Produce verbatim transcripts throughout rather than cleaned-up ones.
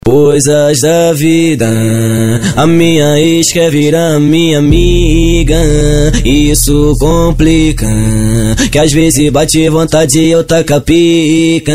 Coisas da vida, a minha ex quer virar minha amiga. Isso complica, que às vezes bate vontade e eu taca pica.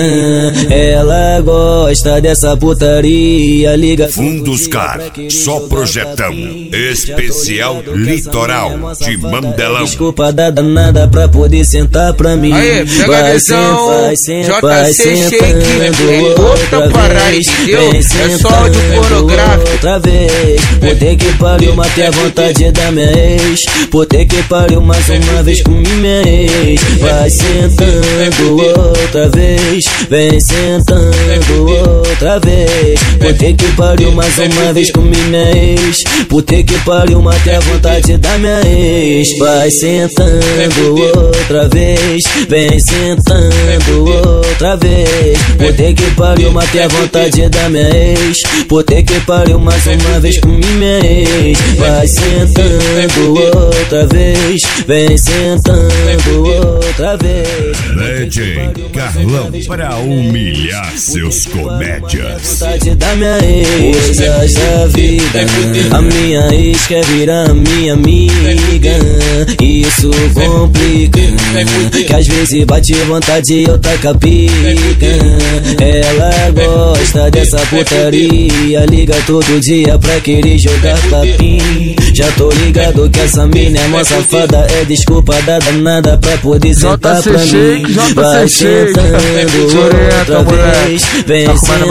Ela gosta dessa putaria, liga. Funduscar, só projetão, especial litoral de Mandelão. Desculpa da danada pra poder sentar pra mim. Aê, pega a visão, vai sentar, vai J C Shake, é outra parada, entendeu? É só áudio pornográfico. Outra vez, puta que pariu, matei a vontade da minha ex. Puta que pariu, mais uma vez com minha ex. Vai sentando outra vez, vem sentando outra vez. Puta que pariu, mais uma vez com minha ex. Puta que pariu, matei a vontade da minha ex. Vai sentando outra vez, vem sentando outra vez. Puta que pariu, matei a vontade da minha ex. Puta que pariu, mais uma vez com minha ex. Vai sentando outra vez, vem sentando outra vez. Legend Carlão pra humilhar seus comédias. Vontade da minha ex. Coisas da vida, a minha ex quer virar minha amiga. Isso complica, que às vezes bate vontade e eu taca pica. Ela gosta dessa putaria, liga todo dia pra querer jogar papinho. Já tô ligado que essa mina é mó safada, é desculpa da danada pra poder sentar pra mim. Vai sentando outra vez, vem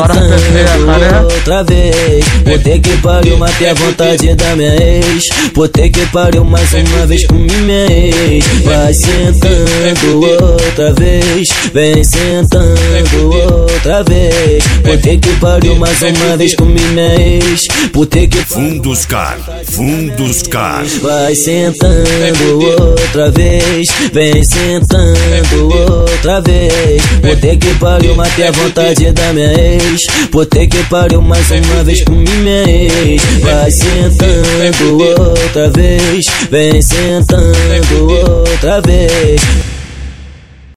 sentando outra vez. Puta que pariu, matei a vontade da minha ex. Puta que pariu, mais uma vez com minha ex. Vai sentando outra vez, vem sentando outra vez. Puta que pariu, mais uma vez com minha ex. Puta que Funduscar, Funduscar. Vai sentando outra vez, vem sentando outra vez. Puta que pariu, matei a vontade da minha ex. Puta que pariu, mais uma vez com minha ex. Vai sentando outra vez, vem sentando outra vez.